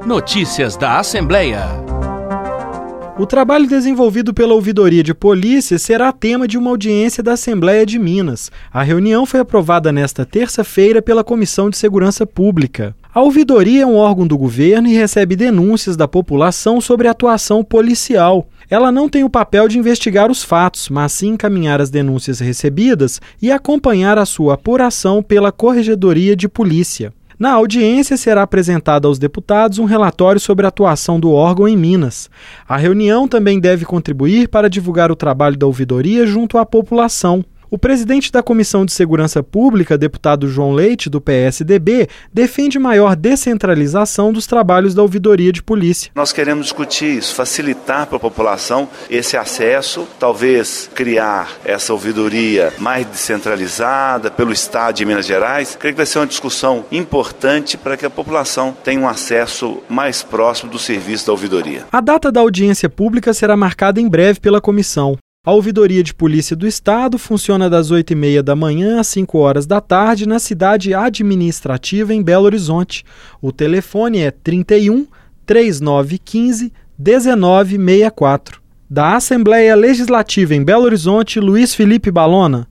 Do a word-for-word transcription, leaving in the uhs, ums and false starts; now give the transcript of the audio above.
Notícias da Assembleia. O trabalho desenvolvido pela Ouvidoria de Polícia será tema de uma audiência da Assembleia de Minas. A reunião foi aprovada nesta terça-feira pela Comissão de Segurança Pública. A ouvidoria é um órgão do governo e recebe denúncias da população sobre a atuação policial. Ela não tem o papel de investigar os fatos, mas sim encaminhar as denúncias recebidas e acompanhar a sua apuração pela Corregedoria de Polícia. Na audiência será apresentado aos deputados um relatório sobre a atuação do órgão em Minas. A reunião também deve contribuir para divulgar o trabalho da ouvidoria junto à população. O presidente da Comissão de Segurança Pública, deputado João Leite, do P S D B, defende maior descentralização dos trabalhos da Ouvidoria de Polícia. Nós queremos discutir isso, facilitar para a população esse acesso, talvez criar essa ouvidoria mais descentralizada pelo Estado de Minas Gerais. Creio que vai ser uma discussão importante para que a população tenha um acesso mais próximo do serviço da ouvidoria. A data da audiência pública será marcada em breve pela comissão. A Ouvidoria de Polícia do Estado funciona das oito e meia da manhã às cinco horas da tarde na cidade administrativa em Belo Horizonte. O telefone é trinta e um, trinta e nove quinze, dezenove sessenta e quatro. Da Assembleia Legislativa em Belo Horizonte, Luiz Felipe Balona.